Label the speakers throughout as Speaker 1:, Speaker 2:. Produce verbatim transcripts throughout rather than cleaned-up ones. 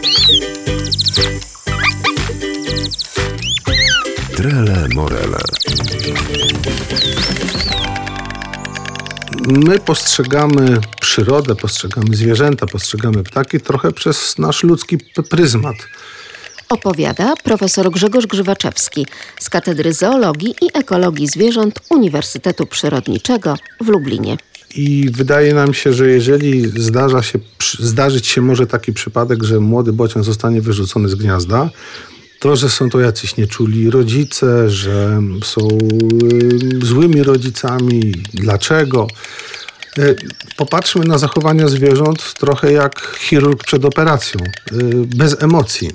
Speaker 1: Trele Morele.
Speaker 2: My postrzegamy przyrodę, postrzegamy zwierzęta, postrzegamy ptaki trochę przez nasz ludzki pryzmat.
Speaker 3: Opowiada profesor Grzegorz Grzywaczewski z Katedry Zoologii i Ekologii Zwierząt Uniwersytetu Przyrodniczego w Lublinie.
Speaker 2: I wydaje nam się, że jeżeli zdarza się, zdarzyć się może taki przypadek, że młody bocian zostanie wyrzucony z gniazda, to, że są to jacyś nieczuli rodzice, że są złymi rodzicami, dlaczego? Popatrzmy na zachowania zwierząt trochę jak chirurg przed operacją, bez emocji.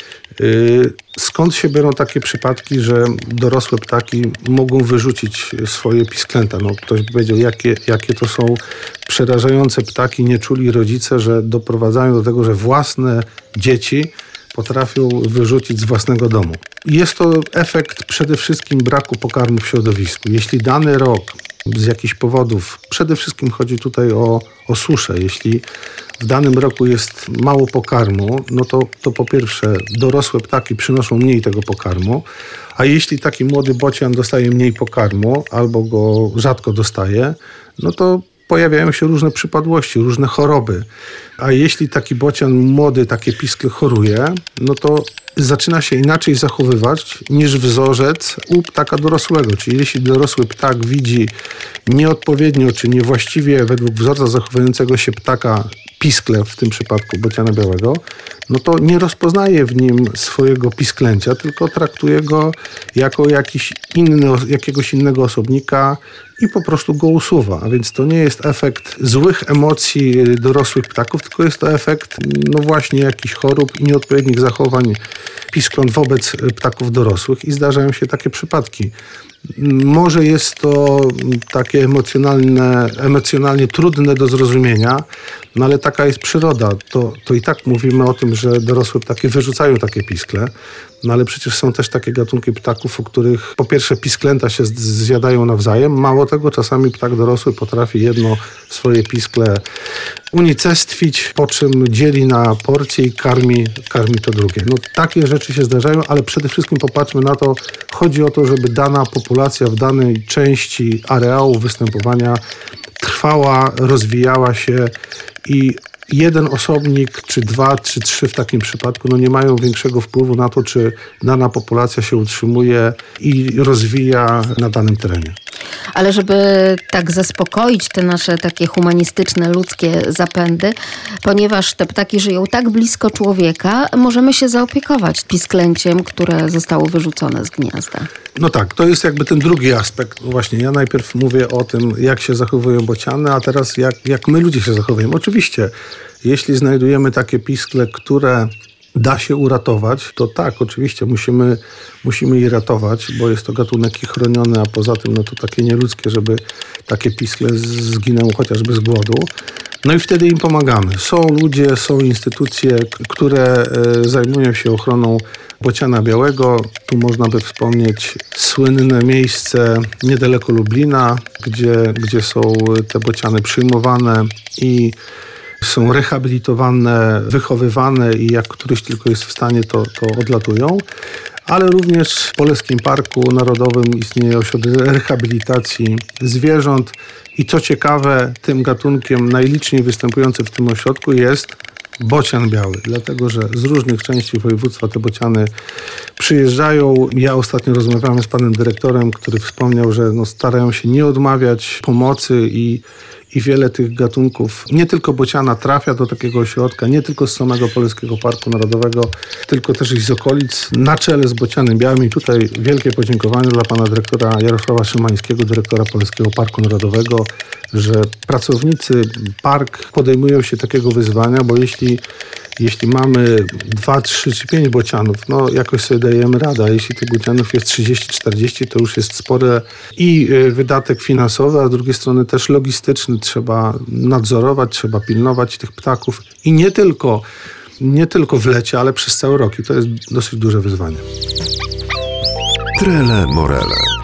Speaker 2: Skąd się biorą takie przypadki, że dorosłe ptaki mogą wyrzucić swoje pisklęta? No, ktoś by powiedział, jakie, jakie to są przerażające ptaki, nieczuli rodzice, że doprowadzają do tego, że własne dzieci potrafią wyrzucić z własnego domu. Jest to efekt przede wszystkim braku pokarmu w środowisku. Jeśli dany rok z jakichś powodów, przede wszystkim chodzi tutaj o, o suszę, jeśli w danym roku jest mało pokarmu, no to, to po pierwsze dorosłe ptaki przynoszą mniej tego pokarmu, a jeśli taki młody bocian dostaje mniej pokarmu albo go rzadko dostaje, no to pojawiają się różne przypadłości, różne choroby. A jeśli taki bocian młody, takie piskle choruje, no to zaczyna się inaczej zachowywać niż wzorzec u ptaka dorosłego. Czyli jeśli dorosły ptak widzi nieodpowiednio czy niewłaściwie według wzorca zachowującego się ptaka piskle, w tym przypadku bociana białego, no to nie rozpoznaje w nim swojego pisklęcia, tylko traktuje go jako jakiś inny, jakiegoś innego osobnika i po prostu go usuwa. A więc to nie jest efekt złych emocji dorosłych ptaków, tylko jest to efekt, no właśnie, jakichś chorób i nieodpowiednich zachowań piskląt wobec ptaków dorosłych i zdarzają się takie przypadki. Może jest to takie emocjonalne, emocjonalnie trudne do zrozumienia, no ale taka jest przyroda. To, to i tak mówimy o tym, że dorosłe ptaki wyrzucają takie piskle, no ale przecież są też takie gatunki ptaków, u których po pierwsze pisklęta się zjadają nawzajem. Mało tego, czasami ptak dorosły potrafi jedno swoje piskle unicestwić, po czym dzieli na porcje i karmi, karmi to drugie. No takie rzeczy się zdarzają, ale przede wszystkim popatrzmy na to, chodzi o to, żeby dana populacja w danej części areału występowania trwała, rozwijała się i jeden osobnik, czy dwa, czy trzy w takim przypadku, no nie mają większego wpływu na to, czy dana populacja się utrzymuje i rozwija na danym terenie.
Speaker 3: Ale żeby tak zaspokoić te nasze takie humanistyczne, ludzkie zapędy, ponieważ te ptaki żyją tak blisko człowieka, możemy się zaopiekować pisklęciem, które zostało wyrzucone z gniazda.
Speaker 2: No tak, to jest jakby ten drugi aspekt. Właśnie ja najpierw mówię o tym, jak się zachowują bociany, a teraz jak, jak my ludzie się zachowujemy. Oczywiście, jeśli znajdujemy takie piskle, które da się uratować, to tak, oczywiście musimy, musimy je ratować, bo jest to gatunek i chroniony, a poza tym no to takie nieludzkie, żeby takie piskle zginęły chociażby z głodu. No i wtedy im pomagamy. Są ludzie, są instytucje, które zajmują się ochroną bociana białego. Tu można by wspomnieć słynne miejsce niedaleko Lublina, gdzie, gdzie są te bociany przyjmowane i są rehabilitowane, wychowywane i jak któryś tylko jest w stanie, to, to odlatują. Ale również w Polskim Parku Narodowym istnieje ośrodek rehabilitacji zwierząt i co ciekawe, tym gatunkiem najliczniej występującym w tym ośrodku jest bocian biały, dlatego że z różnych części województwa te bociany przyjeżdżają. Ja ostatnio rozmawiałem z panem dyrektorem, który wspomniał, że no starają się nie odmawiać pomocy i I wiele tych gatunków, nie tylko bociana, trafia do takiego ośrodka, nie tylko z samego Polskiego Parku Narodowego, tylko też i z okolic, na czele z bocianem białym. I tutaj wielkie podziękowanie dla pana dyrektora Jarosława Szymańskiego, dyrektora Polskiego Parku Narodowego, że pracownicy park podejmują się takiego wyzwania, bo jeśli Jeśli mamy dwa, trzy czy pięć bocianów, no jakoś sobie dajemy radę, a jeśli tych bocianów jest trzydzieści czterdzieści, to już jest spory i wydatek finansowy, a z drugiej strony też logistyczny. Trzeba nadzorować, trzeba pilnować tych ptaków i nie tylko, nie tylko w lecie, ale przez cały rok i to jest dosyć duże wyzwanie.
Speaker 1: Trele Morele.